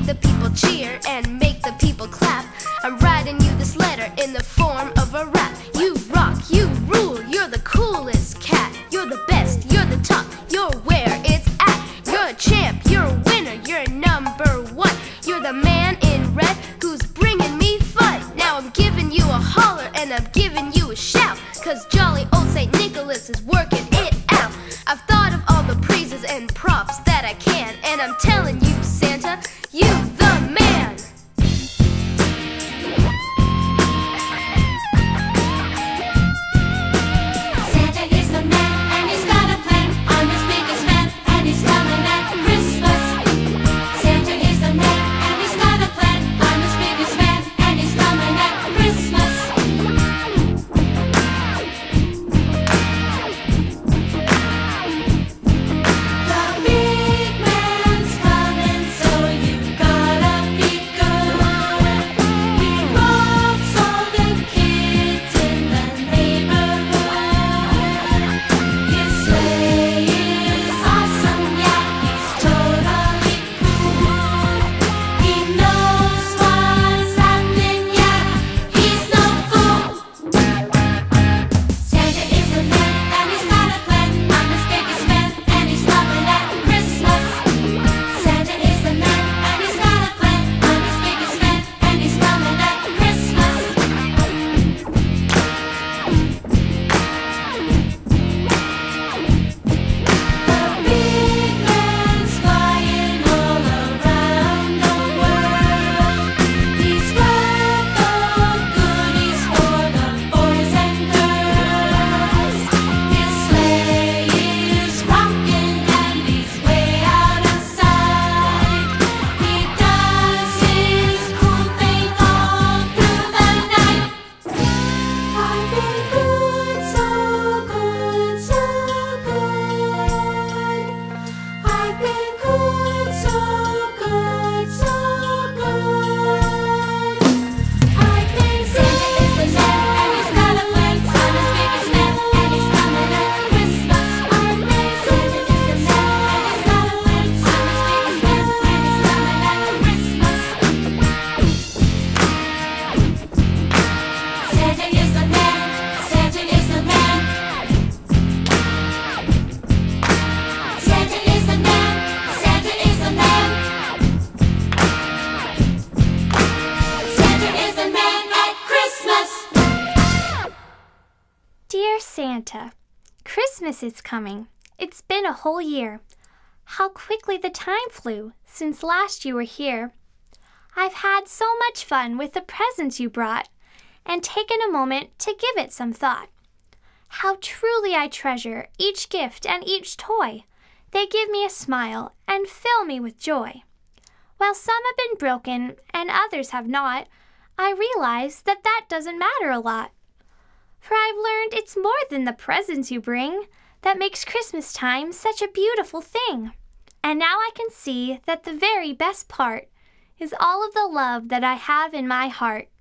the people cheer and make the people clap. I'm writing you this letter in the form of a rap. You rock, you rule, you're the coolest cat. You're the best, you're the top, you're where it's at. You're a champ, you're a winner, you're number one. You're the man in red who's bringing me fun. Now I'm giving you a holler and I'm giving you a shout, 'cause jolly old St. Nicholas is working it out. I've thought of all the praises and props that I can, and I'm telling you, Santa, you the man. Santa is the man, and he's got a plan. I'm his biggest fan, and he's coming at Christmas. Santa is the man, and he's got a plan. I'm his biggest fan, and he's coming at Christmas. The big man's coming, so you gotta be good. He robs all the kids in the neighborhood. His sleigh is awesome, yeah, he's totally cool. He knows what's happening, yeah, he's no fool. Santa is a man, and he's got a plan. I'm his biggest fan, and he's coming at Christmas. Santa is a man, and he's got a plan. I'm his biggest fan, and he's coming at Christmas. The big man's flying all around the world. He's got the goodies for the boys and girls. His sleigh is rocking and he's way out of sight. He does his cool thing all through the night. I've been good, so good, so good. I've been good, so good, so good. I've been Santa is the man, and he's got a plan. I'm his biggest fan, and he's coming at Christmas. I've been Santa is the man, and he's got a plan. I'm his biggest fan, and he's coming at Christmas. Santa is the man, Santa is the man. Santa is the man, Santa is the man. Santa is the man at Christmas. Dear Santa, Christmas is coming. It's been a whole year. How quickly the time flew since last you were here. I've had so much fun with the presents you brought and taken a moment to give it some thought. How truly I treasure each gift and each toy. They give me a smile and fill me with joy. While some have been broken and others have not, I realize that doesn't matter a lot. For I've learned it's more than the presents you bring that makes Christmas time such a beautiful thing. And now I can see that the very best part is all of the love that I have in my heart.